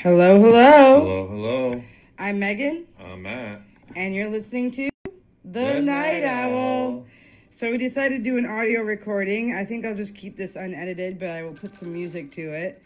Hello, hello. Hello, hello. I'm Megan. I'm Matt. And you're listening to The Night Owl. So we decided to do an audio recording. I think I'll just keep this unedited, but I will put some music to it.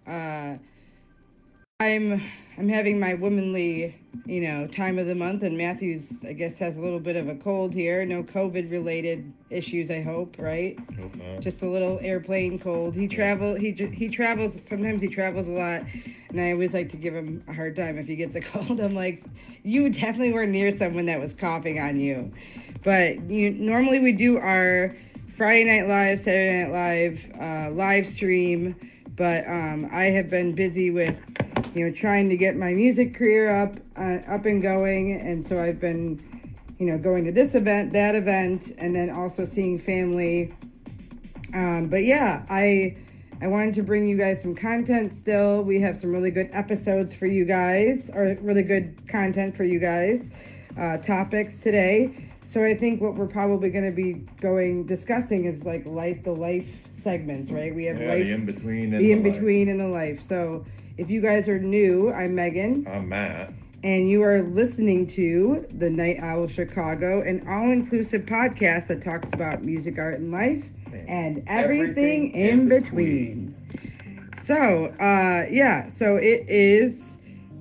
I'm having my womanly, time of the month, and Matthew's, I guess, has a little bit of a cold here. No COVID-related issues, I hope, right? Okay. Just a little airplane cold. He travels. Sometimes he travels a lot, and I always like to give him a hard time if he gets a cold. I'm like, you definitely were near someone that was coughing on you. But normally we do our Friday Night Live, Saturday Night Live live stream, but I have been busy with trying to get my music career up and going, and so I've been going to this event, that event, and then also seeing family. But yeah, I wanted to bring you guys some content still. We have some really good episodes for you guys, or really good content for you guys, topics today. So I think what we're probably going to be discussing is like the life segments, right? We have life, the in-between, and the life. So if you guys are new, I'm Megan. I'm Matt. And you are listening to The Night Owl Chicago, an all-inclusive podcast that talks about music, art, and life, and everything in between. So, so it is,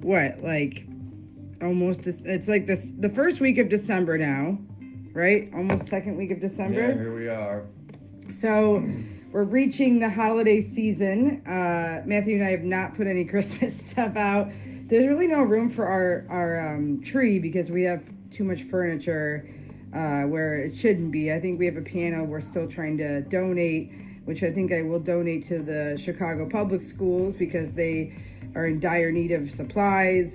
almost, it's like the first week of December now, right? Almost second week of December. Yeah, here we are. So we're reaching the holiday season. Matthew and I have not put any Christmas stuff out. There's really no room for our tree because we have too much furniture where it shouldn't be. I think we have a piano we're still trying to donate, which I think I will donate to the Chicago Public Schools because they are in dire need of supplies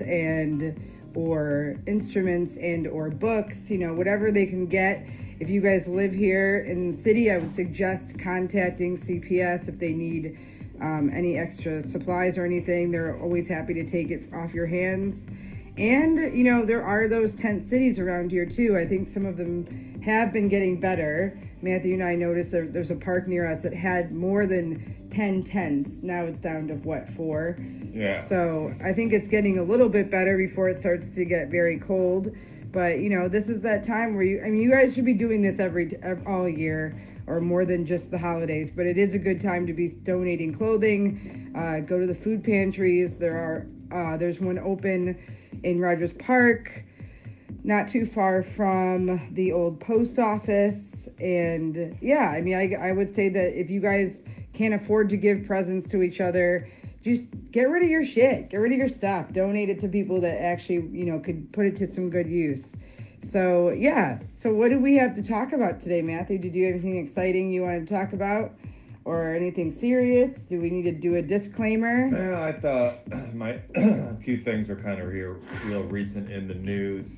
or instruments or books, whatever they can get. If you guys live here in the city, I would suggest contacting CPS if they need any extra supplies or anything. They're always happy to take it off your hands. And, there are those tent cities around here too. I think some of them have been getting better. Matthew and I noticed there's a park near us that had more than 10 tents. Now it's down to 4? Yeah. So I think it's getting a little bit better before it starts to get very cold. But, this is that time where you guys should be doing this all year or more than just the holidays. But it is a good time to be donating clothing, go to the food pantries. There's one open in Rogers Park, not too far from the old post office. And yeah, I would say that if you guys can't afford to give presents to each other, just get rid of your shit, get rid of your stuff, donate it to people that actually, could put it to some good use. So yeah, so what do we have to talk about today, Matthew? Did you have anything exciting you wanted to talk about? Or anything serious? Do we need to do a disclaimer? Yeah, I thought my two things are kind of real recent in the news.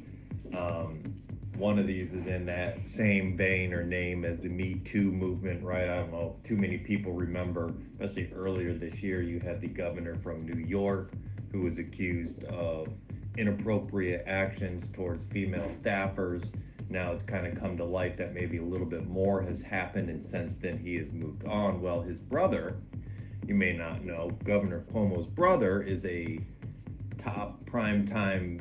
One of these is in that same vein or name as the Me Too movement, right? I don't know if too many people remember, especially earlier this year, you had the governor from New York who was accused of inappropriate actions towards female staffers. Now it's kind of come to light that maybe a little bit more has happened, and since then he has moved on. Well, his brother, you may not know, Governor Cuomo's brother is a top primetime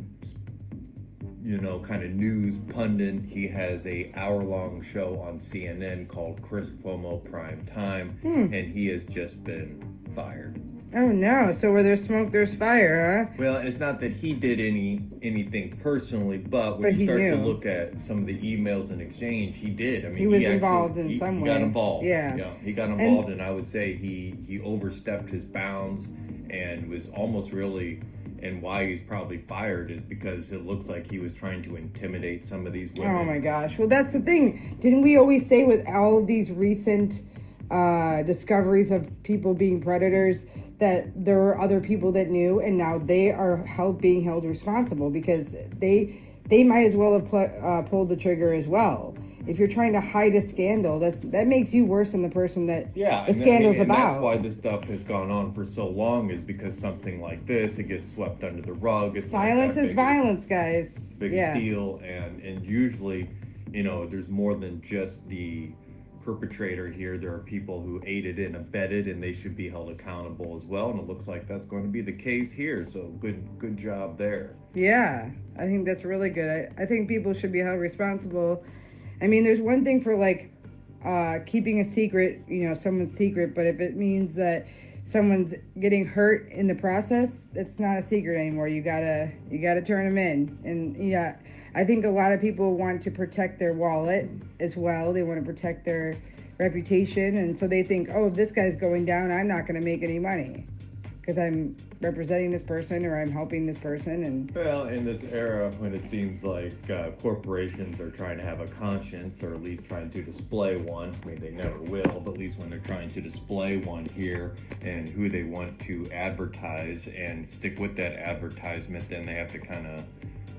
kind of news pundit. He has a hour-long show on CNN called Chris Cuomo Prime Time, and he has just been fired. Oh no! So where there's smoke, there's fire, huh? Well, it's not that he did anything personally, but when you start to look at some of the emails in exchange, he did. He was involved in some way. He got involved. Yeah, he got involved, and I would say he overstepped his bounds and was almost really. And why he's probably fired is because it looks like he was trying to intimidate some of these women. Oh my gosh. Well, that's the thing. Didn't we always say with all of these recent discoveries of people being predators that there were other people that knew, and now they are being held responsible because they might as well have pulled the trigger as well. If you're trying to hide a scandal, that makes you worse than the person that the scandal's about. That's why this stuff has gone on for so long, is because something like this, it gets swept under the rug. Silence is violence, guys. Big deal, and usually, there's more than just the perpetrator here. There are people who aided and abetted, and they should be held accountable as well. And it looks like that's going to be the case here. So good job there. Yeah, I think that's really good. I think people should be held responsible. I mean, there's one thing for like keeping a secret, someone's secret, but if it means that someone's getting hurt in the process, it's not a secret anymore. You gotta turn them in. And yeah, I think a lot of people want to protect their wallet as well. They want to protect their reputation, and so they think, oh, if this guy's going down, I'm not going to make any money because I'm representing this person or I'm helping this person. And well, in this era when it seems like corporations are trying to have a conscience, or at least trying to display one, I mean, they never will, but at least when they're trying to display one here and who they want to advertise and stick with that advertisement, then they have to kind of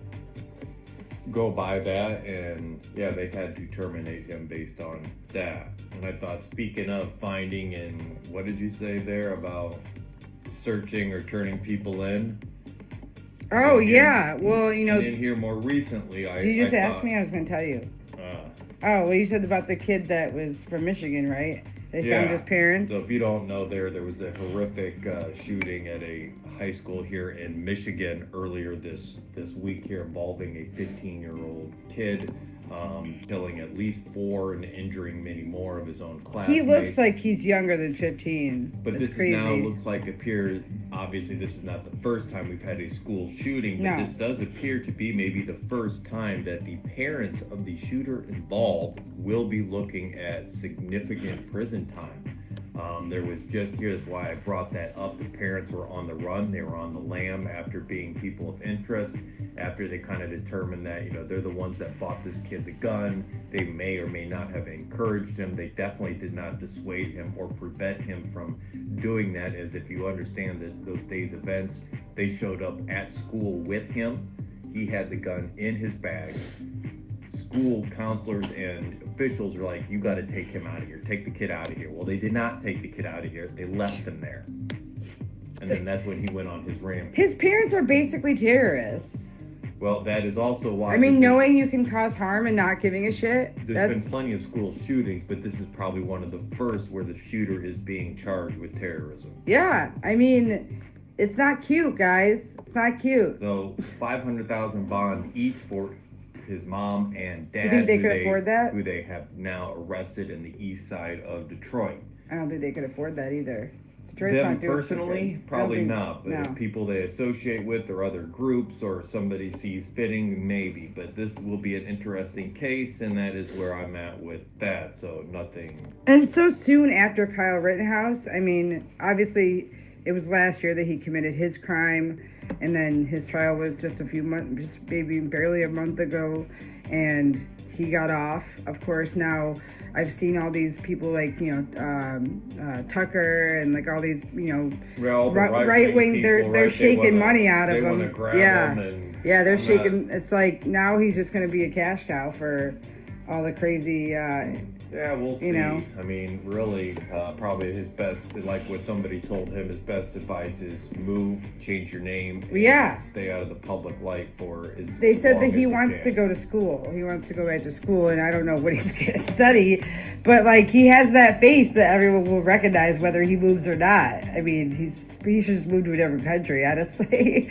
go by that. And yeah, they had to terminate him based on that. And I thought, speaking of finding, and what did you say there about searching or turning people in? Oh yeah, well, and in here more recently, you just asked me, I was going to tell you. Oh, well, you said about the kid that was from Michigan, right? They found his parents. So if you don't know, there was a horrific shooting at a high school here in Michigan earlier this week here, involving a 15-year-old kid, killing at least 4 and injuring many more of his own classmates. He looks like he's younger than 15. But That's this crazy. now looks like obviously this is not the first time we've had a school shooting, but this does appear to be maybe the first time that the parents of the shooter involved will be looking at significant prison time. There was just here, that's why I brought that up. The parents were on the run. They were on the lam after being people of interest, after they kind of determined that, they're the ones that bought this kid the gun. They may or may not have encouraged him. They definitely did not dissuade him or prevent him from doing that, as if you understand that those days' events, they showed up at school with him. He had the gun in his bag. School counselors and officials are like, you got to take him out of here. Take the kid out of here. Well, they did not take the kid out of here. They left him there. And then that's when he went on his rampage. His parents are basically terrorists. Well, that is also why... I mean, knowing you can cause harm and not giving a shit. There's been plenty of school shootings, but this is probably one of the first where the shooter is being charged with terrorism. Yeah, I mean, it's not cute, guys. It's not cute. So, $500,000 bond each for his mom and dad. You think they could afford that? Who they have now arrested in the east side of Detroit. I don't think they could afford that either. Detroit's Them not doing personally, probably not. But no. if people they associate with or other groups or somebody sees fitting, maybe. But this will be an interesting case, and that is where I'm at with that. So nothing. And so soon after Kyle Rittenhouse, I mean, obviously it was last year that he committed his crime, and then his trial was just a few months, just maybe barely a month ago, and he got off. Of course, now I've seen all these people like, Tucker and like all these, right wing, they're shaking money out of him. Yeah, they're shaking. It's like now he's just going to be a cash cow for all the crazy. Yeah, we'll see. I mean, really, probably his best, like what somebody told him, his best advice is move, change your name, and stay out of the public light They said that he wants to go to school. He wants to go back to school, and I don't know what he's going to study, but like he has that face that everyone will recognize whether he moves or not. I mean, he should just move to a different country, honestly.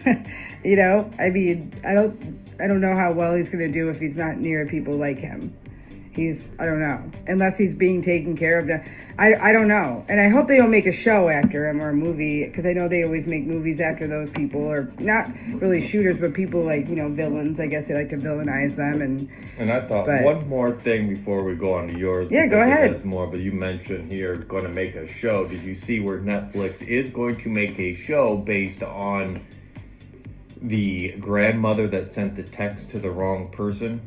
I mean, I don't know how well he's going to do if he's not near people like him. I don't know, unless he's being taken care of. I don't know. And I hope they don't make a show after him or a movie, because I know they always make movies after those people, or not really shooters, but people like, villains. I guess they like to villainize them. And I thought one more thing before we go on to yours. Yeah, go ahead. There's more, but you mentioned here going to make a show. Did you see where Netflix is going to make a show based on the grandmother that sent the text to the wrong person?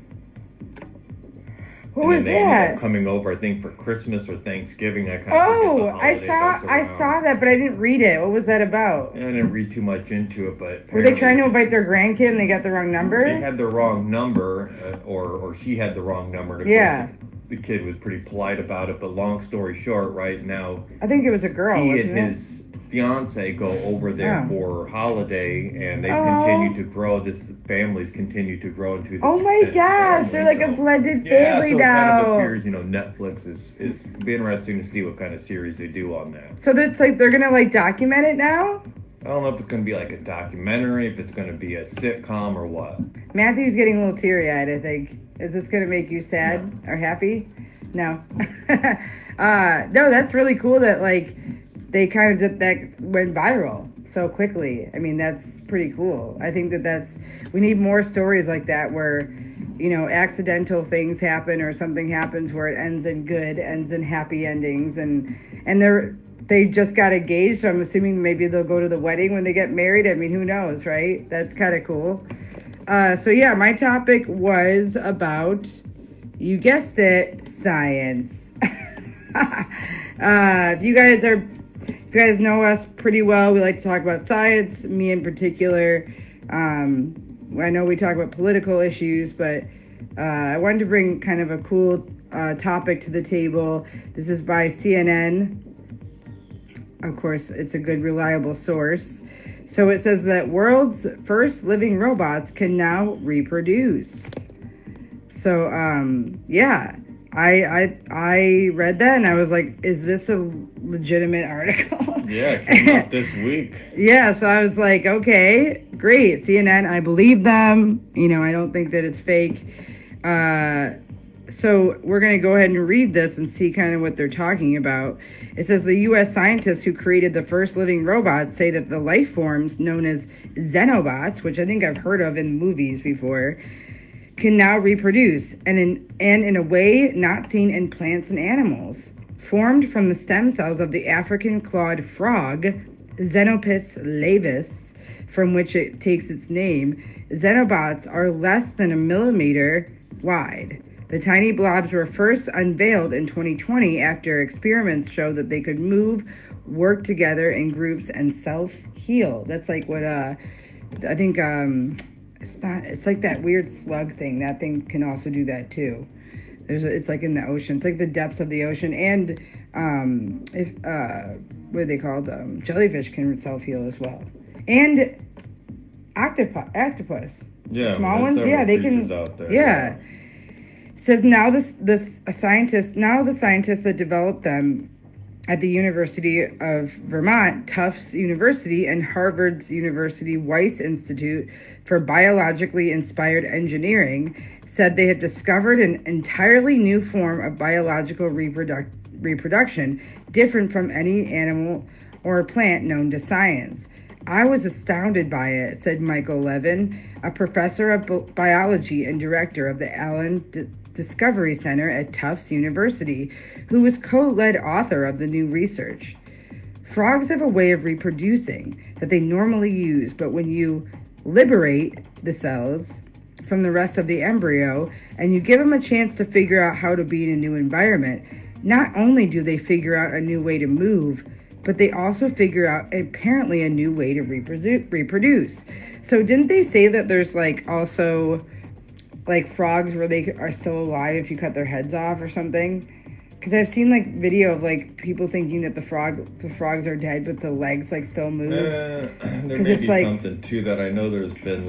What was they that? ended up coming over, I think, for Christmas or Thanksgiving. I saw that, but I didn't read it. What was that about? I didn't read too much into it, but were they trying to invite their grandkid and they got the wrong number? They had the wrong number, or she had the wrong number. Yeah. The kid was pretty polite about it, but long story short, right now, I think it was a girl. He and his fiance go over there Oh. for holiday, and they Oh. continue to grow. This families continue to grow into this. Oh my extended gosh, they're family. like a blended Yeah, family so it now. kind of appears, Netflix is be interesting to see what kind of series they do on that. So that's like they're gonna like document it now. I don't know if it's going to be like a documentary, if it's going to be a sitcom or what. Matthew's getting a little teary-eyed, I think. Is this gonna make you sad or happy? No. No, that's really cool that like they kind of just that went viral so quickly. I mean, that's pretty cool. I think we need more stories like that where, accidental things happen or something happens where it ends in happy endings, and they just got engaged. So I'm assuming maybe they'll go to the wedding when they get married. I mean, who knows, right? That's kind of cool. So yeah, my topic was about, you guessed it, science. If you guys know us pretty well, we like to talk about science, me in particular. I know we talk about political issues, but I wanted to bring kind of a cool topic to the table. This is by CNN. Of course, it's a good, reliable source. So it says that world's first living robots can now reproduce. So, yeah, I read that and I was like, is this a legitimate article? Yeah, it came out this week. Yeah, so I was like, okay, great. CNN, I believe them. I don't think that it's fake. So we're going to go ahead and read this and see kind of what they're talking about. It says the U.S. scientists who created the first living robots say that the life forms known as xenobots, which I think I've heard of in movies before, can now reproduce, and in a way not seen in plants and animals. Formed from the stem cells of the African clawed frog, Xenopus laevis, from which it takes its name, xenobots are less than a millimeter wide. The tiny blobs were first unveiled in 2020 after experiments showed that they could move, work together in groups, and self-heal. That's like what I think it's like that weird slug thing. That thing can also do that too. It's like in the ocean. It's like the depths of the ocean, and what are they called? Jellyfish can self-heal as well, and octopus. Yeah, Small ones. Yeah, they can. Out there. Yeah. It says now the scientists that developed them at the University of Vermont, Tufts University, and Harvard's University Weiss Institute for Biologically Inspired Engineering said they have discovered an entirely new form of biological reproduction, different from any animal or plant known to science. I was astounded by it, said Michael Levin, a professor of biology and director of the Allen Discovery Center at Tufts University, who was co-led author of the new research. Frogs have a way of reproducing that they normally use, but when you liberate the cells from the rest of the embryo and you give them a chance to figure out how to be in a new environment, not only do they figure out a new way to move, but they also figure out apparently a new way to reproduce. So didn't they say that there's also like frogs where they are still alive if you cut their heads off or something? Because I've seen video of people thinking that the frogs are dead, but the legs still move. There may be something to that. I know there's been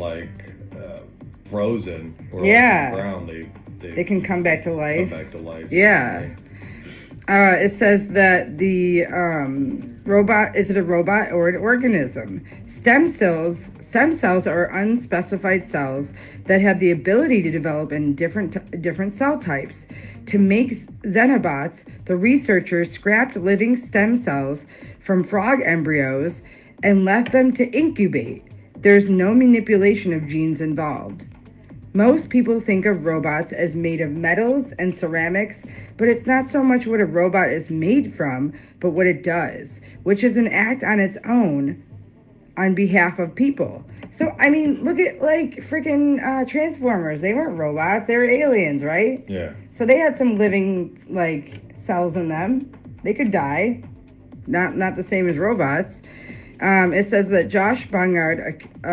frozen or yeah, on the ground. They can come back to life. Yeah. Someday. It says that the robot, is it a robot or an organism? Stem cells are unspecified cells that have the ability to develop in different cell types. To make xenobots, the researchers scrapped living stem cells from frog embryos and left them to incubate. There's no manipulation of genes involved. Most people think of robots as made of metals and ceramics, but it's not so much what a robot is made from, but what it does, which is an act on its own on behalf of people. So, I mean, look at freaking Transformers. They weren't robots, they were aliens, right? Yeah. So they had some living cells in them. They could die. Not the same as robots. It says that Josh Bongard,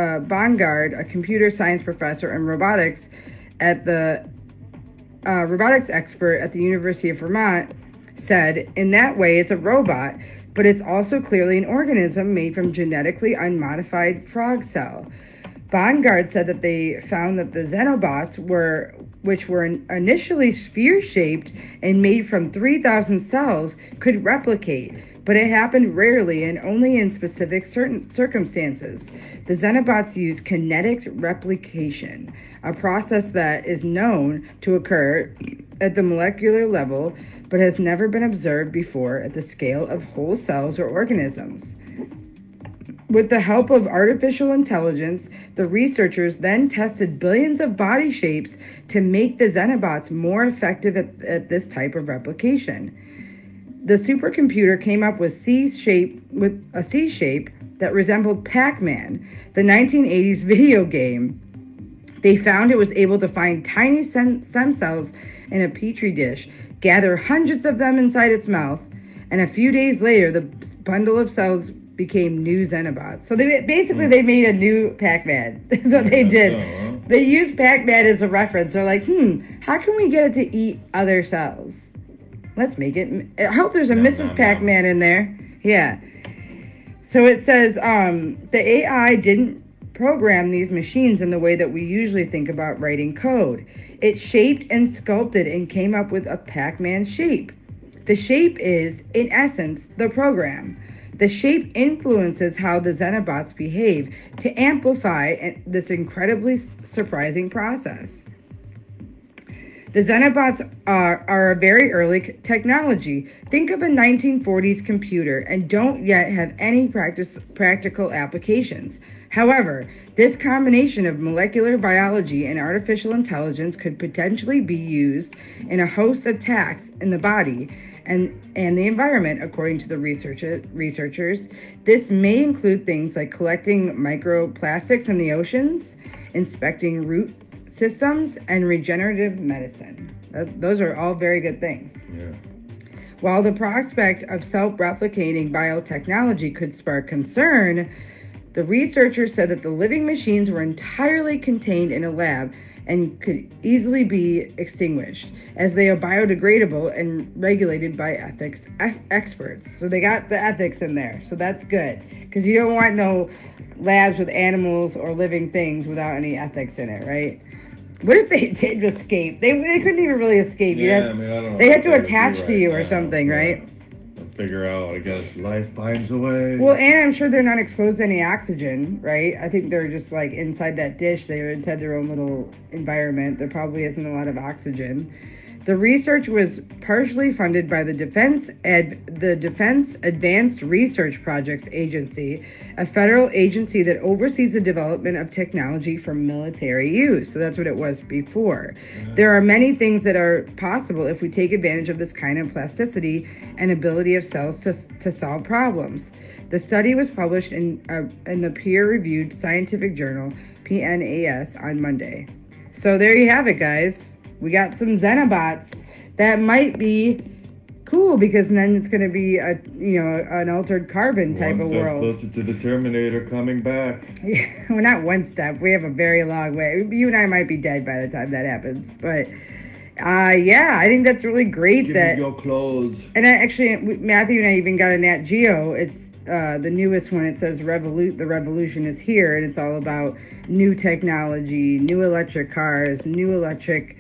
a computer science professor and robotics expert at the University of Vermont, said, in that way, it's a robot, but it's also clearly an organism made from genetically unmodified frog cell. Bongard said that they found that the Xenobots which were initially sphere-shaped and made from 3,000 cells, could replicate, but it happened rarely and only in specific certain circumstances. The Xenobots use kinetic replication, a process that is known to occur at the molecular level, but has never been observed before at the scale of whole cells or organisms. With the help of artificial intelligence, the researchers then tested billions of body shapes to make the Xenobots more effective at this type of replication. The supercomputer came up with a C shape that resembled Pac-Man, the 1980s video game. They found it was able to find tiny stem cells in a petri dish, gather hundreds of them inside its mouth, and a few days later, the bundle of cells became new Xenobots. So they made a new Pac-Man. That's what they did. They used Pac-Man as a reference. They're like, how can we get it to eat other cells? Let's make it. I hope there's a Mrs. Pac-Man in there. Yeah. So it says the AI didn't program these machines in the way that we usually think about writing code. It shaped and sculpted and came up with a Pac-Man shape. The shape is, in essence, the program. The shape influences how the Xenobots behave to amplify this incredibly surprising process. The Xenobots are a very early technology. Think of a 1940s computer and don't yet have any practical applications. However, this combination of molecular biology and artificial intelligence could potentially be used in a host of tasks in the body and the environment, according to the researchers. This may include things like collecting microplastics in the oceans, inspecting root systems, and regenerative medicine. Those are all very good things. Yeah. While the prospect of self-replicating biotechnology could spark concern, the researchers said that the living machines were entirely contained in a lab and could easily be extinguished, as they are biodegradable and regulated by ethics experts. So they got the ethics in there, so that's good, because you don't want no labs with animals or living things without any ethics in it, right? What if they did escape? They couldn't even really escape. Yeah, I don't know. They had to attach to you or something, right? Figure out, I guess, life finds a way. Well, and I'm sure they're not exposed to any oxygen, right? I think they're just like inside that dish. They're inside their own little environment. There probably isn't a lot of oxygen. The research was partially funded by the Defense Advanced Research Projects Agency, a federal agency that oversees the development of technology for military use. So that's what it was before. There are many things that are possible if we take advantage of this kind of plasticity and ability of cells to solve problems. The study was published in the peer-reviewed scientific journal PNAS on Monday. So there you have it, guys. We got some Xenobots that might be cool, because then it's going to be an altered carbon type of world. One step closer to the Terminator coming back. We're not one step. We have a very long way. You and I might be dead by the time that happens. But I think that's really great. Give me your clothes. And Matthew and I even got a Nat Geo. It's the newest one. It says the revolution is here, and it's all about new technology, new electric cars, new electric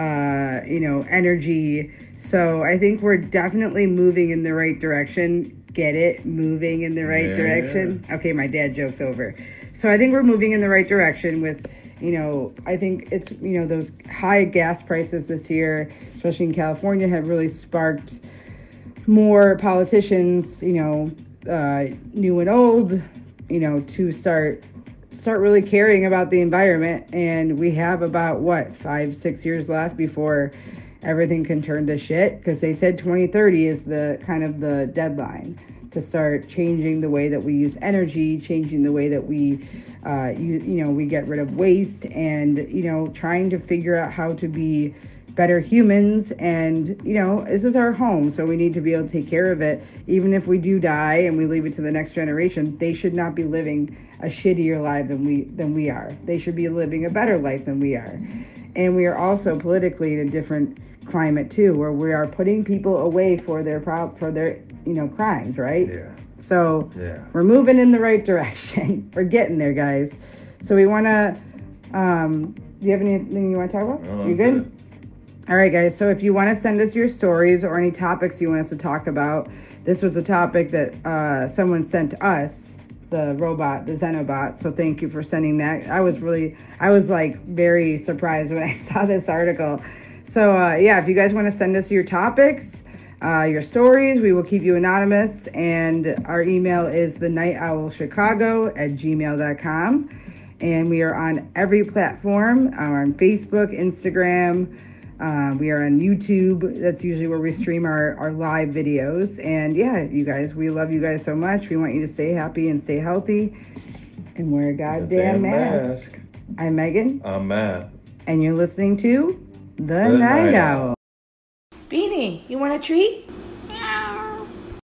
energy. So I think we're definitely moving in the right direction. Get it? Moving in the right direction. Okay, my dad joke's over. So I think we're moving in the right direction with, I think it's, those high gas prices this year, especially in California, have really sparked more politicians, new and old, to start really caring about the environment. And we have about 5-6 years left before everything can turn to shit, because they said 2030 is the kind of the deadline to start changing the way that we use energy, changing the way that we we get rid of waste, and trying to figure out how to be better humans. And this is our home, so we need to be able to take care of it. Even if we do die and we leave it to the next generation, they should not be living a shittier life than we are. They should be living a better life than we are. And we are also politically in a different climate too, where we are putting people away for their crimes, right? Yeah. So we're moving in the right direction. We're getting there, guys. So we want to, do you have anything you want to talk about? No, you good? All right, guys. So if you want to send us your stories or any topics you want us to talk about, this was a topic that someone sent us, the Xenobot. So thank you for sending that. I was like very surprised when I saw this article. So if you guys want to send us your topics, your stories, we will keep you anonymous. And our email is thenightowlchicago@gmail.com. And we are on every platform, on Facebook, Instagram. We are on YouTube. That's usually where we stream our live videos. And you guys, we love you guys so much. We want you to stay happy and stay healthy and wear a goddamn mask. I'm Megan. I'm Matt. And you're listening to The Night Owl. Beanie, you want a treat? Meow.